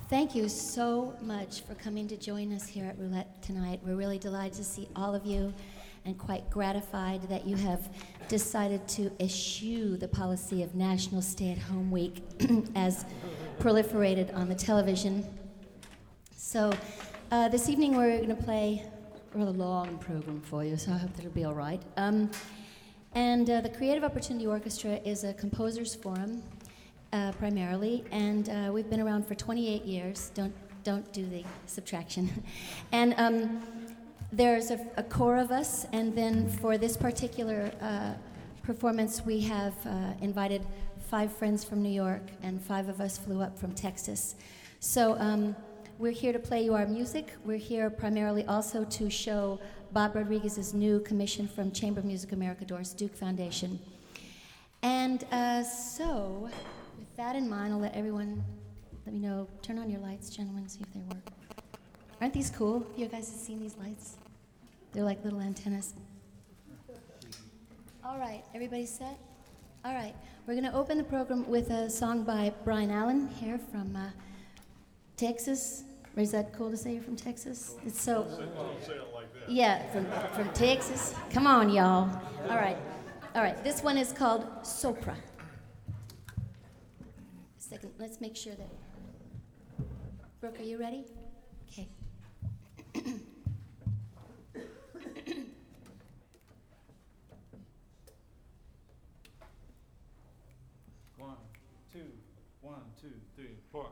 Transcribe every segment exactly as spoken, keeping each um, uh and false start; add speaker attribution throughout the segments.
Speaker 1: Thank you so much for coming to join us here at Roulette tonight. We're really delighted to see all of you and quite gratified that you have decided to eschew the policy of National Stay-at-Home Week as proliferated on the television. So uh, this evening we're going to play a rather long program for you, so I hope that it'll be all right. Um, and uh, the Creative Opportunity Orchestra is a composers forum, uh, primarily, and uh, we've been around for twenty-eight years. Don't don't do the subtraction. and um, there's a, a core of us, and then for this particular uh, performance, we have uh, invited five friends from New York, and five of us flew up from Texas. So um, we're here to play you our music. We're here primarily also to show Bob Rodriguez's new commission from Chamber of Music America Doris Duke Foundation. And uh, so, with that in mind, I'll let everyone, let me know, turn on your lights, gentlemen, see if they work. Aren't these cool? You guys have seen these lights? They're like little antennas. All right, everybody set? All right, we're going to open the program with a song by Brian Allen here from uh, Texas. Or is that cool to say you're from Texas? It's so.
Speaker 2: Don't say it like that.
Speaker 1: Yeah, from from Texas. Come on, y'all. All right, all right. This one is called Sopra. Second, let's make sure that. Brooke, are you ready? Okay.
Speaker 2: One, two, one, two, three, four.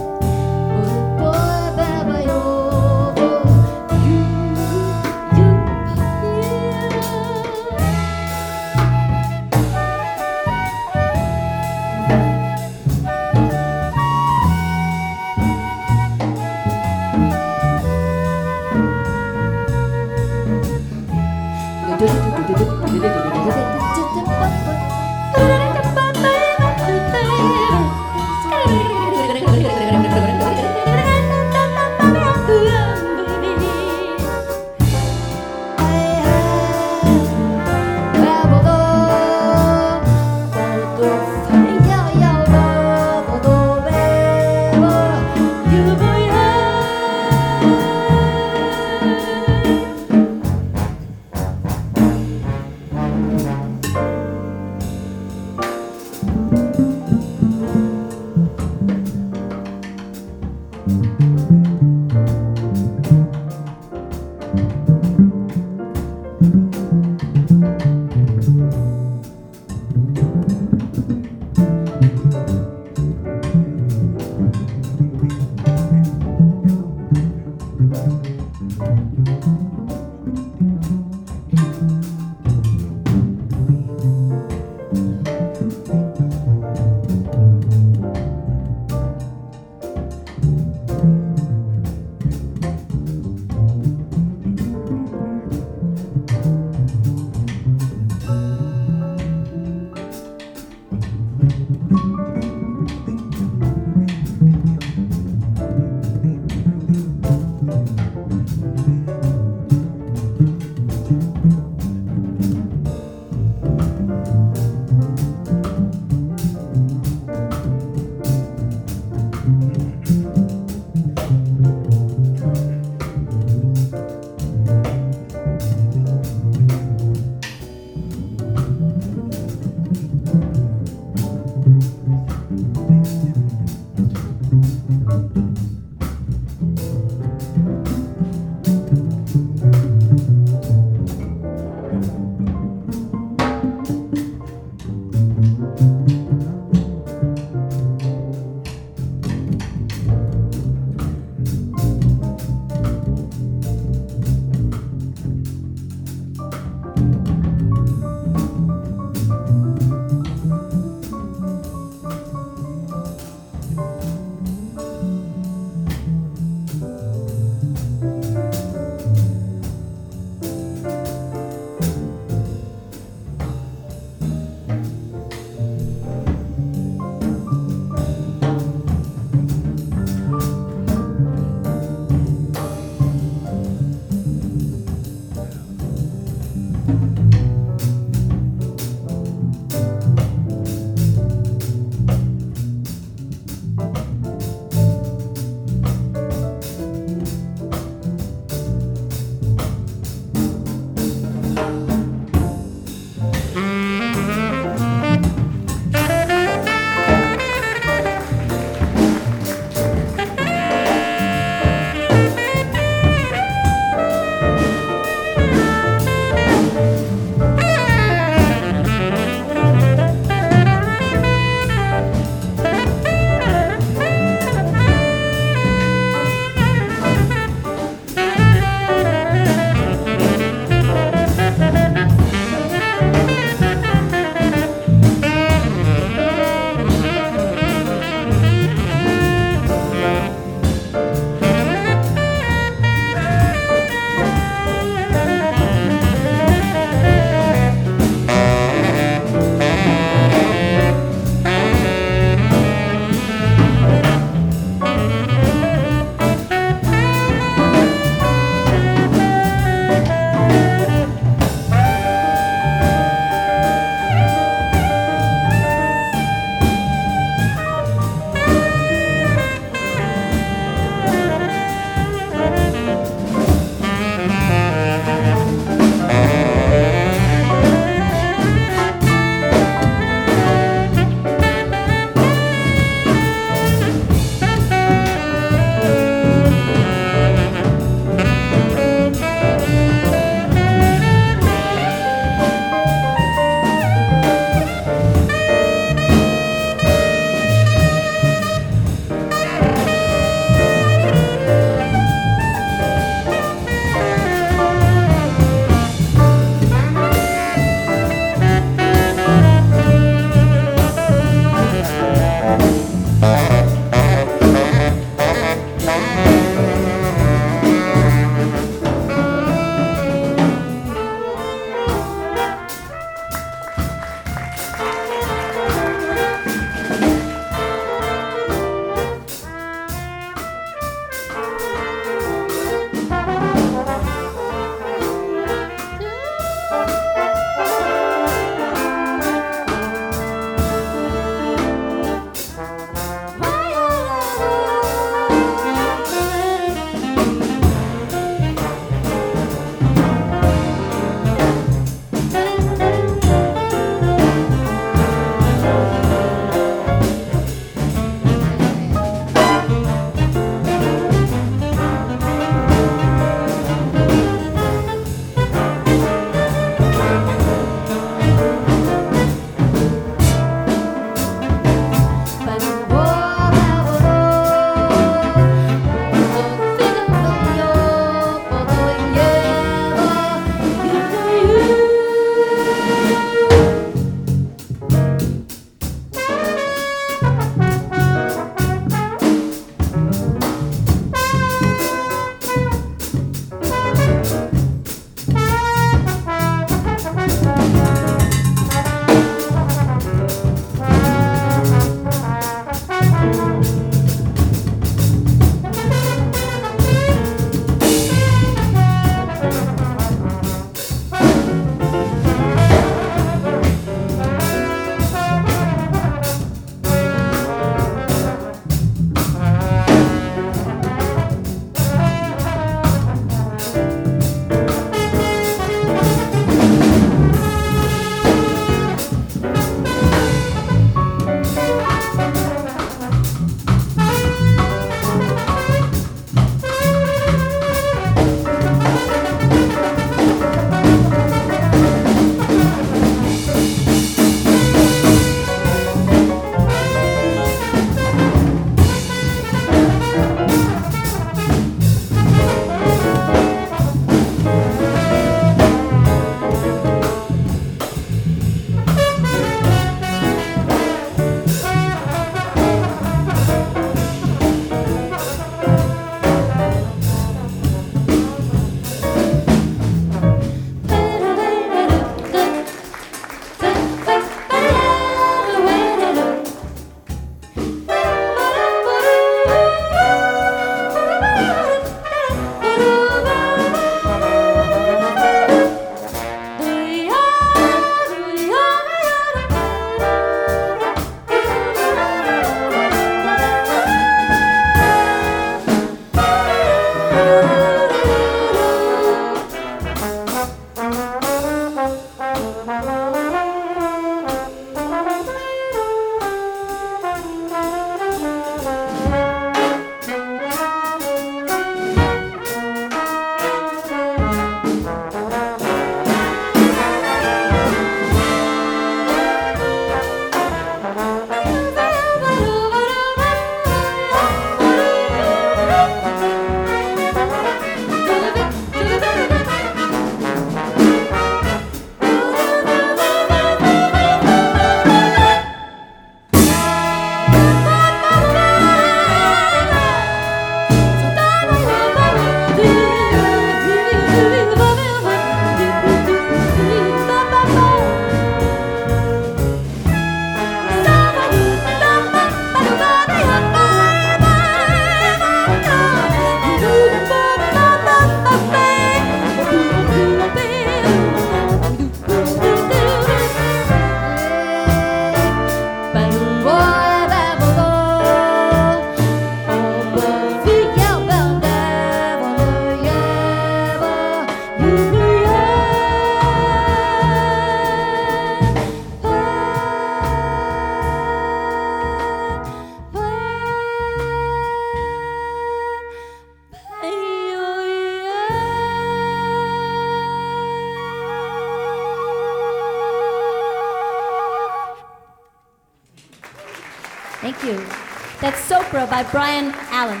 Speaker 1: Thank you. That's Sopra by Brian Allen.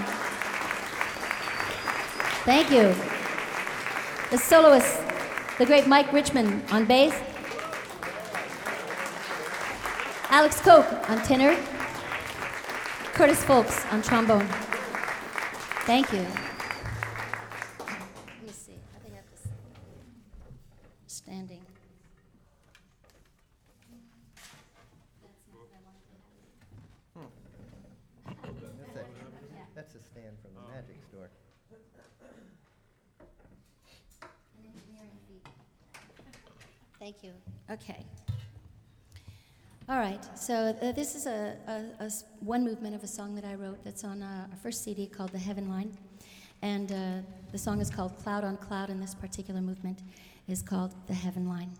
Speaker 1: Thank you. The soloist, the great Mike Richmond on bass. Alex Koch on tenor. Curtis Folks on trombone. Thank you. Let me see. I think I have to standing.
Speaker 3: That's a, that's a stand from the magic store.
Speaker 1: Thank you. Okay. All right. So uh, this is a, a, a s- one movement of a song that I wrote that's on uh, our first C D called The Heaven Line. And uh, the song is called Cloud on Cloud, and this particular movement is called The Heaven Line.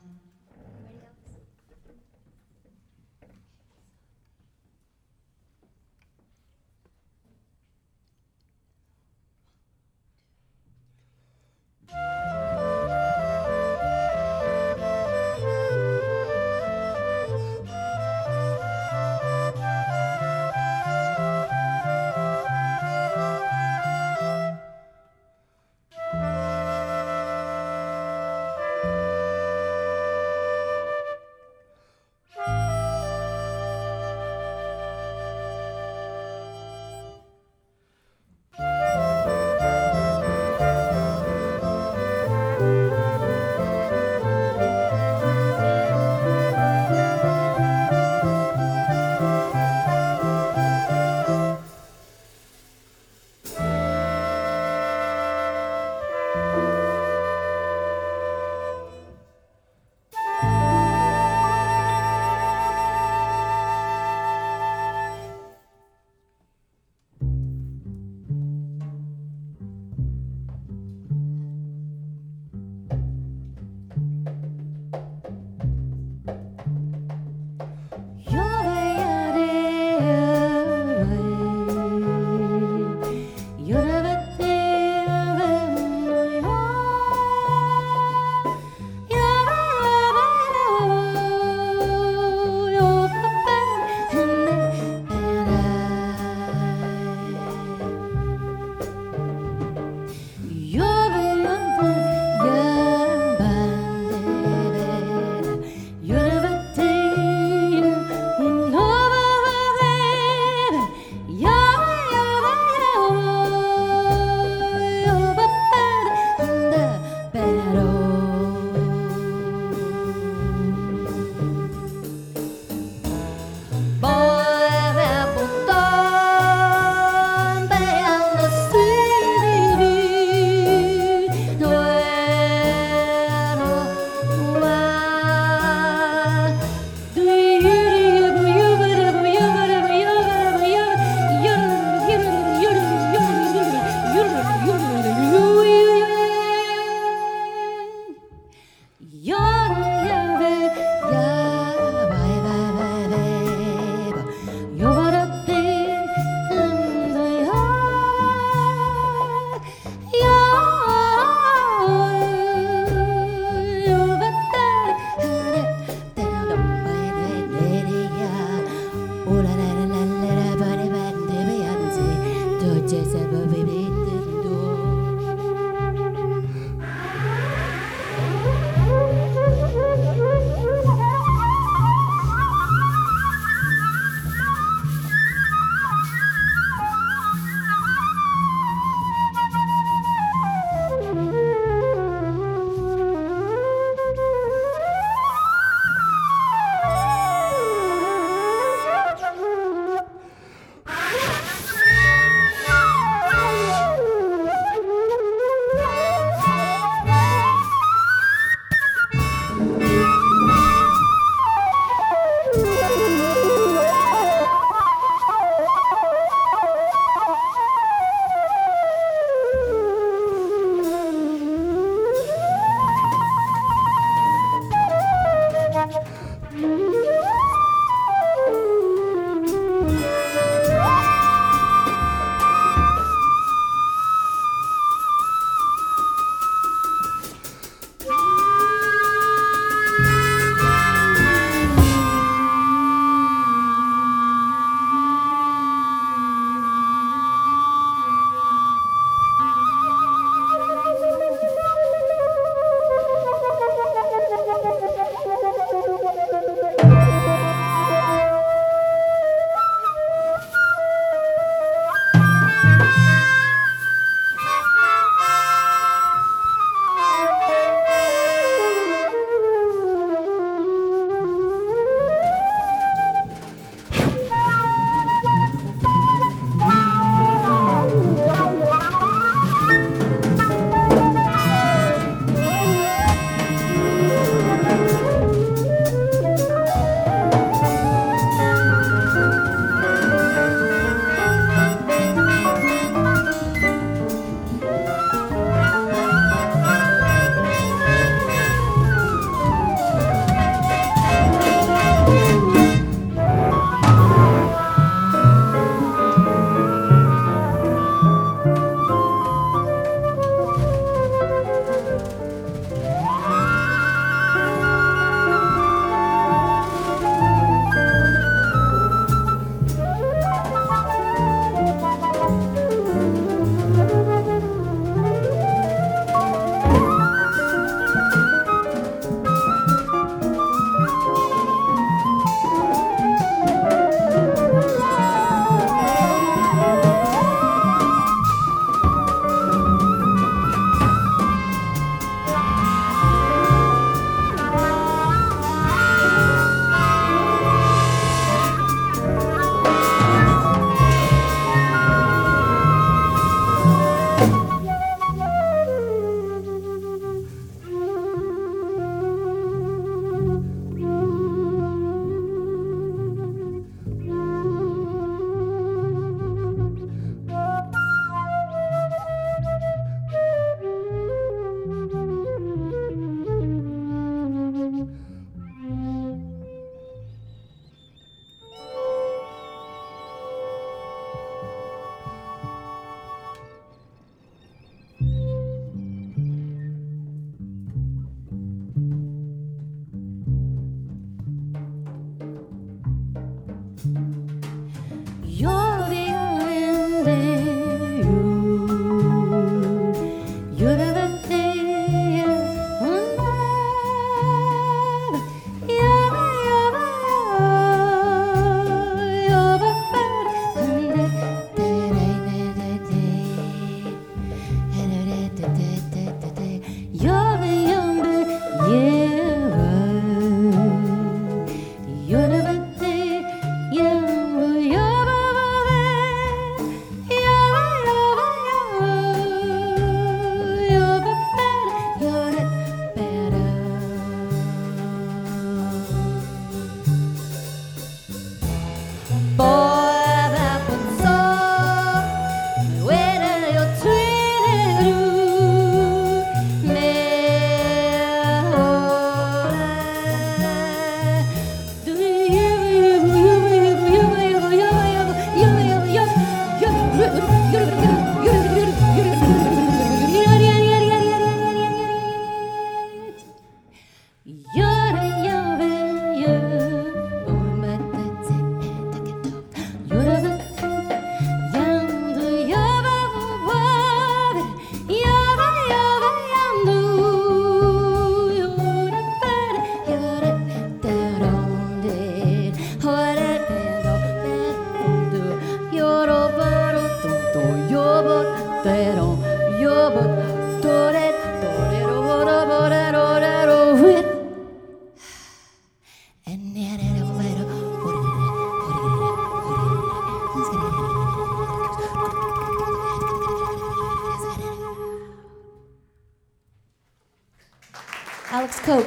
Speaker 1: Alex Koch.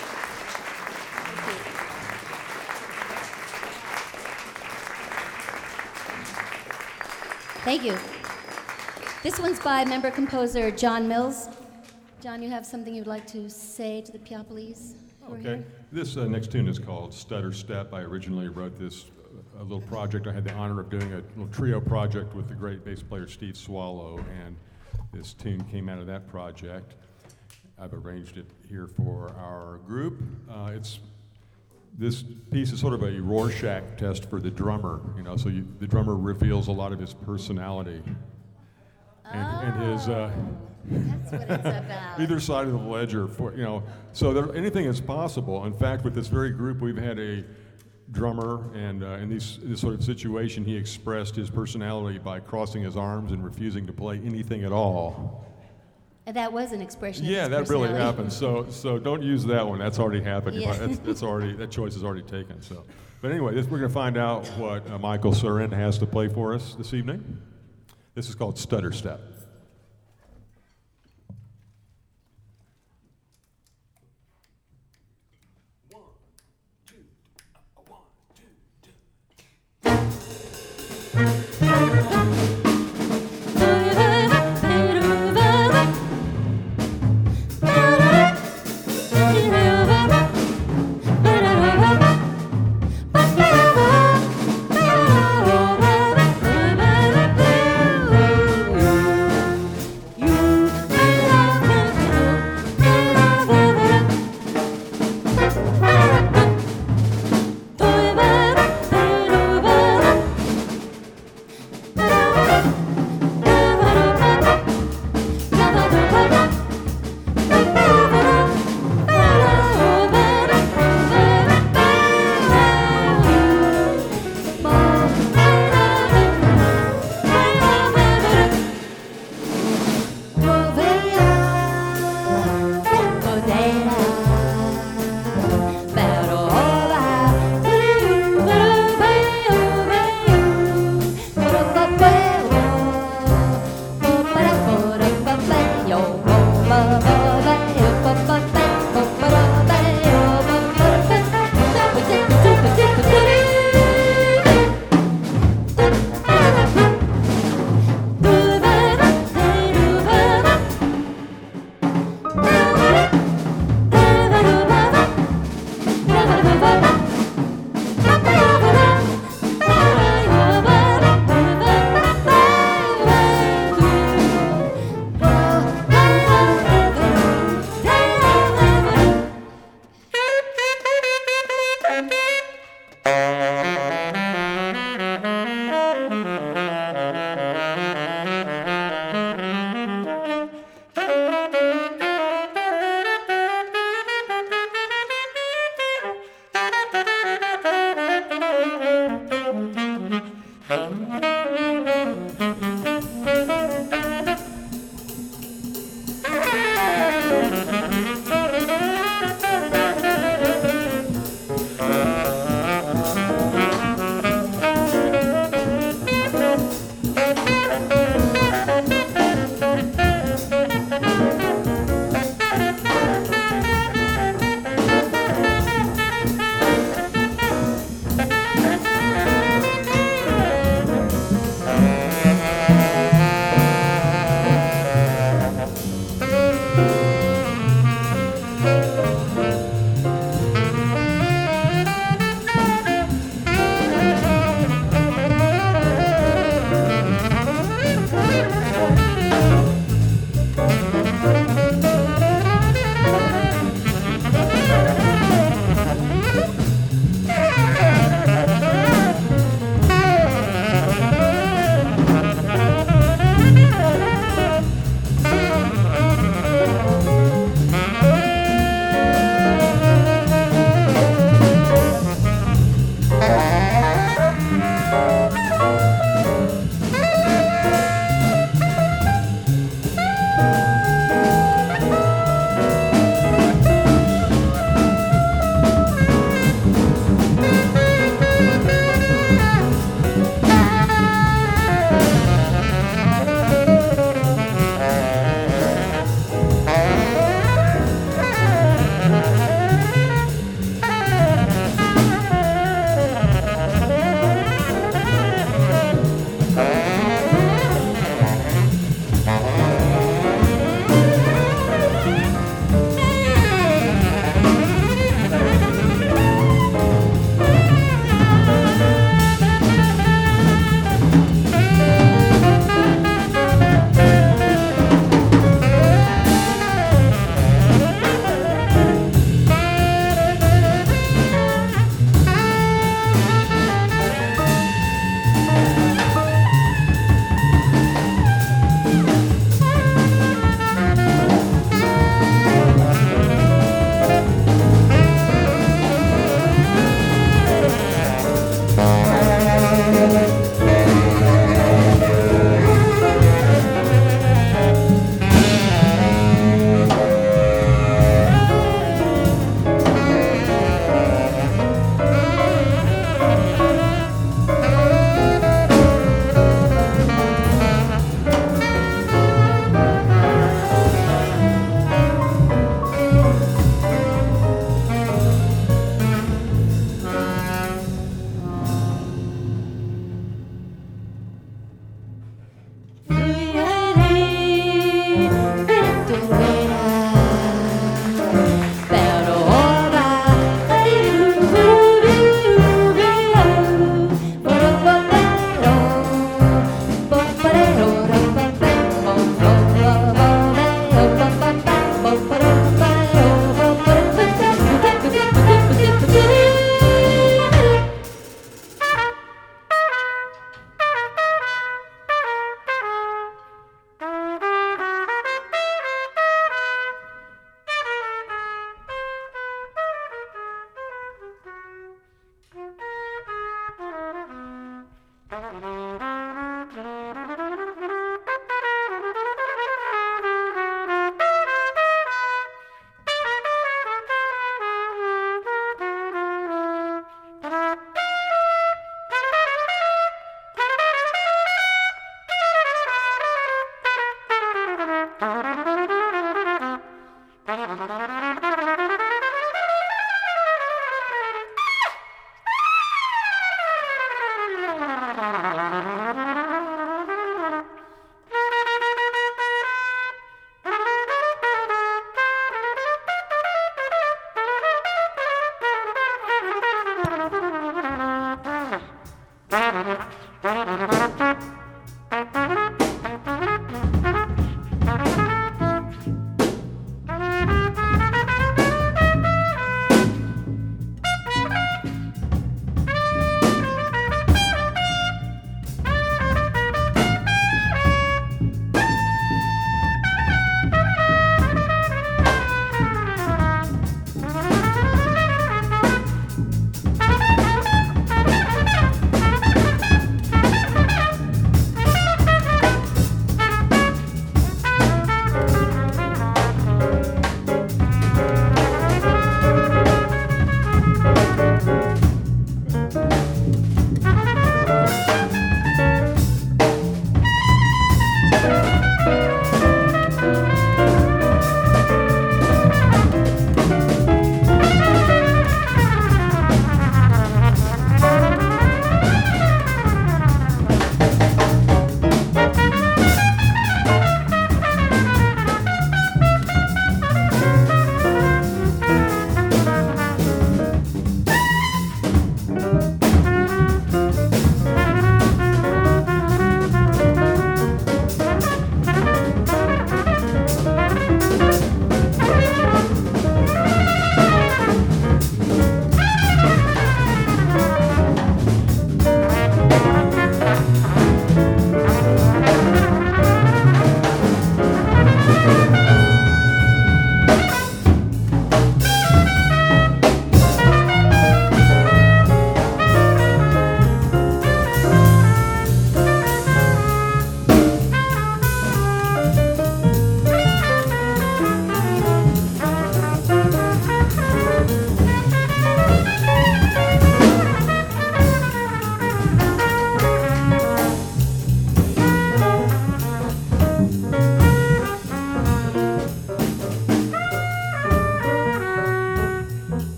Speaker 1: Thank you. This one's by member composer John Mills. John, you have something you'd like to say to the Piopolis? who are
Speaker 4: Okay.
Speaker 1: here?
Speaker 4: This uh, next tune is called Stutter Step. I originally wrote this uh, a little project. I had the honor of doing a little trio project with the great bass player Steve Swallow, and this tune came out of that project. I've arranged it here for our group. Uh, it's this piece is sort of a Rorschach test for the drummer, you know. So you, the drummer reveals a lot of his personality and, and his. Uh,
Speaker 1: That's what it's about.
Speaker 4: either side of the ledger, for you know, so there, anything is possible. In fact, with this very group, we've had a drummer, and uh, in these, this sort of situation, he expressed his personality by crossing his arms and refusing to play anything at all.
Speaker 1: And that was an expression of
Speaker 4: Yeah,
Speaker 1: his
Speaker 4: that really
Speaker 1: personality.
Speaker 4: happened. So, so don't use that one. That's already happened.
Speaker 1: Yeah.
Speaker 4: That's, that's already that choice is already taken. So, but anyway, this, we're going to find out what uh, Michael Surin has to play for us this evening. This is called Stutter Step.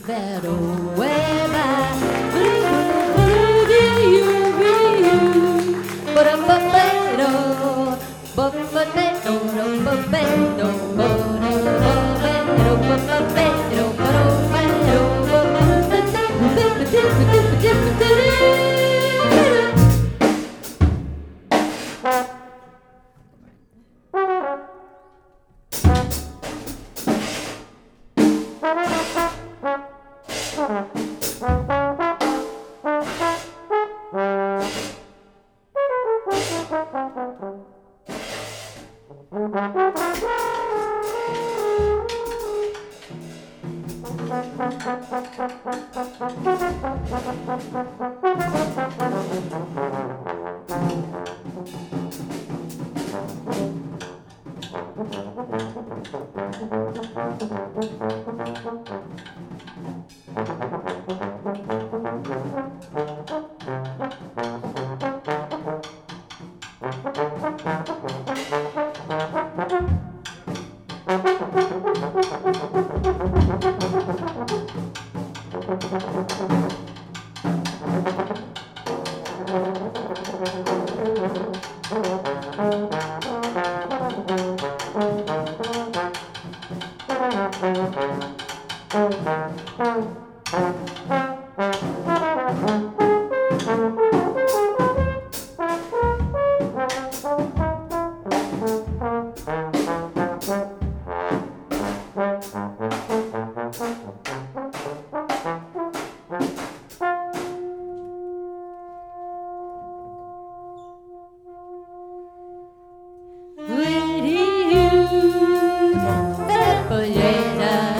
Speaker 1: vero ueva. Pollera.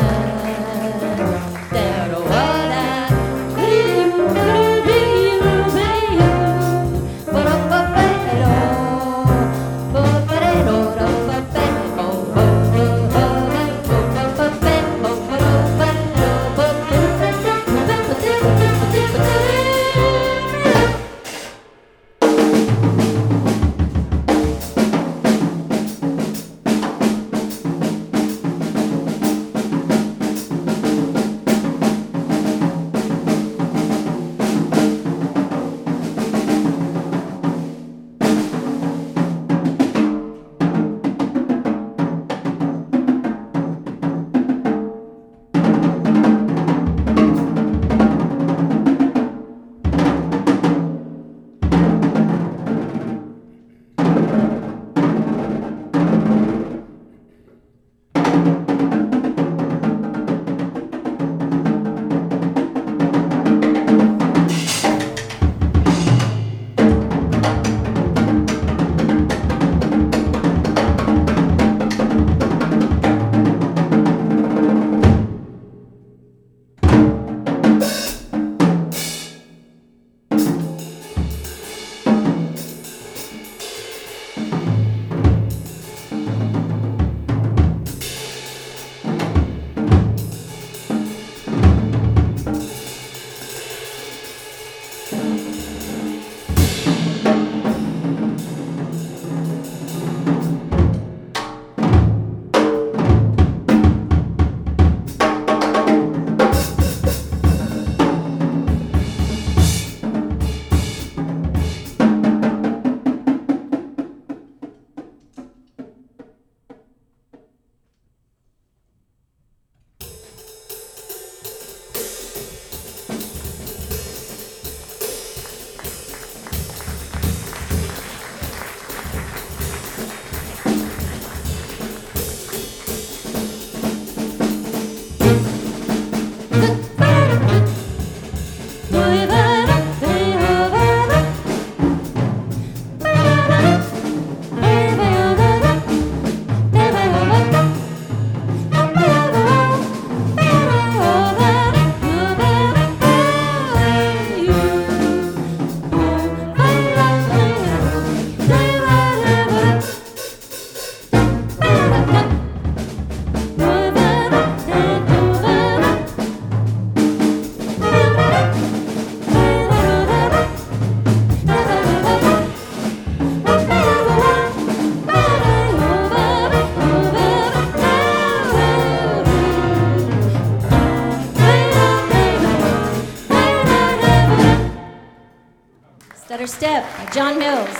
Speaker 1: Step by John Mills.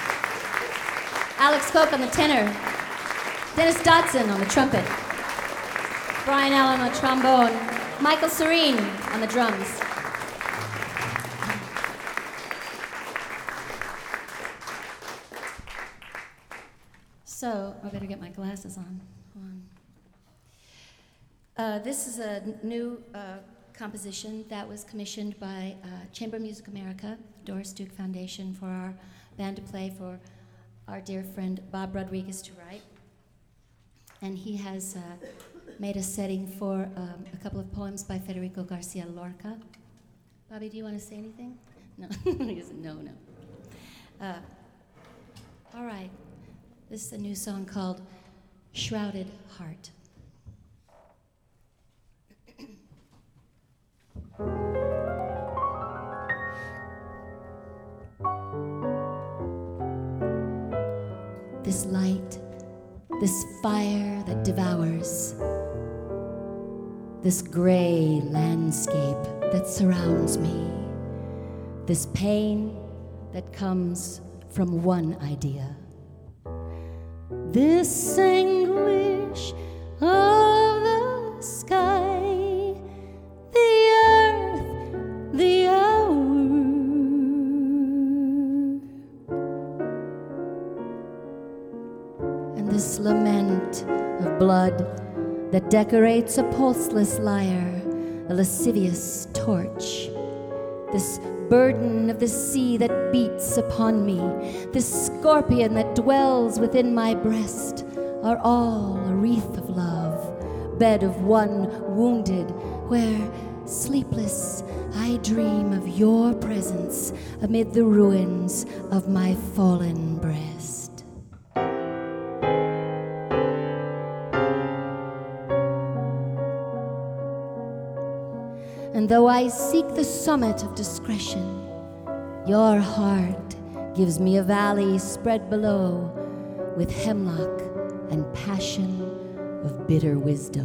Speaker 1: Alex Koch on the tenor. Dennis Dotson on the trumpet. Brian Allen on trombone. Michael Serene on the drums. So, I better get my glasses on. Hold on. Uh, this is a n- new uh, composition that was commissioned by uh, Chamber Music America, Doris Duke Foundation, for our band to play for our dear friend Bob Rodriguez to write. And he has uh, made a setting for um, a couple of poems by Federico Garcia Lorca. Bobby, do you want to say anything? No. He said, no, no. Uh, all right. This is a new song called Shrouded Heart. This light, this fire that devours, this gray landscape that surrounds me, this pain that comes from one idea, this anguish of the sky, the earth, the hour, and this lament of blood that decorates a pulseless lyre, a lascivious torch, this burden of the sea that beats upon me, this scorpion that dwells within my breast, are all a wreath of love, bed of one wounded, where, sleepless, I dream of your presence amid the ruins of my fallen breast. And though I seek the summit of discretion, your heart gives me a valley spread below with hemlock and passion of bitter wisdom.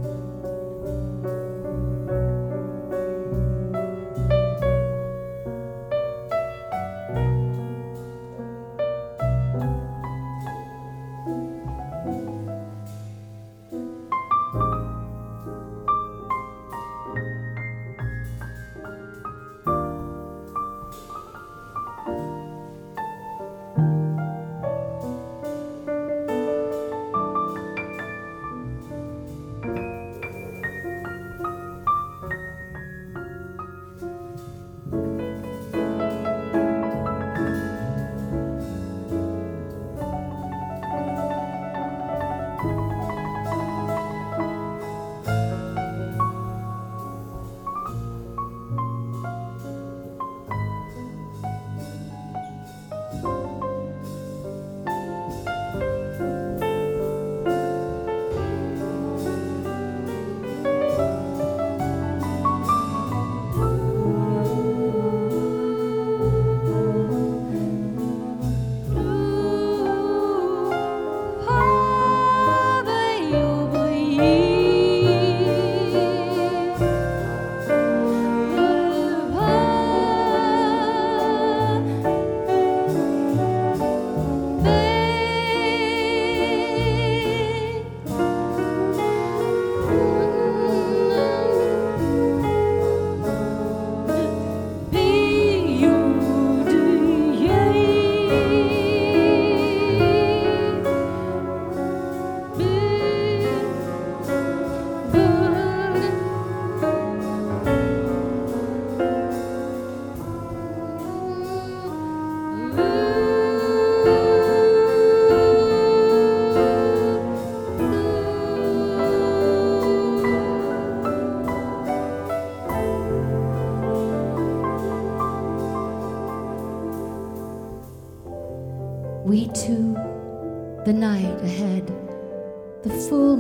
Speaker 1: We two, the night ahead, the full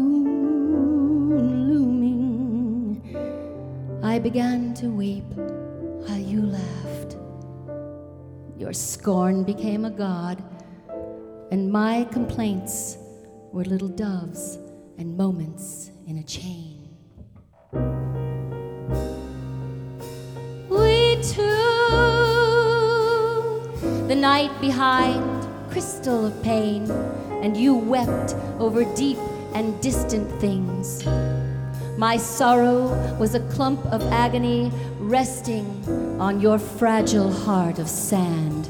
Speaker 1: moon looming. I began to weep while you laughed. Your scorn became a god, and my complaints were little doves and moments in a chain. We two the night behind, crystal of pain, and you wept over deep and distant things. My sorrow was a clump of agony resting on your fragile heart of sand.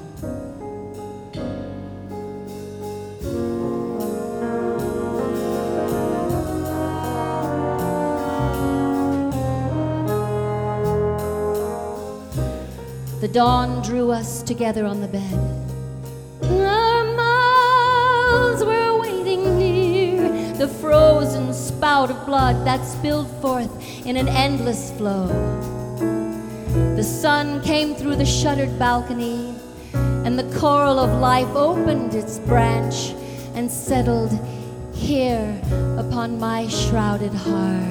Speaker 1: The dawn drew us together on the bed. Our mouths were waiting near the frozen spout of blood that spilled forth in an endless flow. The sun came through the shuttered balcony, and the coral of life opened its branch and settled here upon my shrouded heart.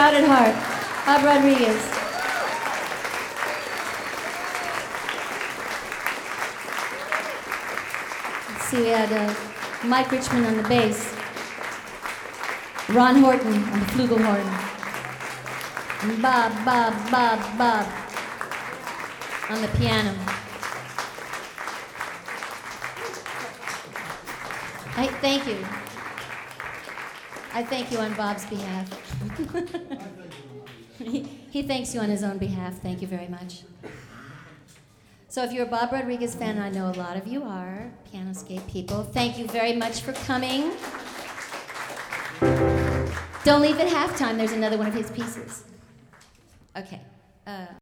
Speaker 1: proud at heart. Bob Rodriguez. Let's see, we had uh, Mike Richmond on the bass, Ron Horton on the flugelhorn, and Bob, Bob, Bob, Bob on the piano. I thank you. I thank you on Bob's behalf. he, he thanks you on his own behalf. Thank you very much. So if you're a Bob Rodriguez fan, and I know a lot of you are, Pianoscape people, thank you very much for coming. Don't leave at halftime. There's another one of his pieces. Okay. Uh,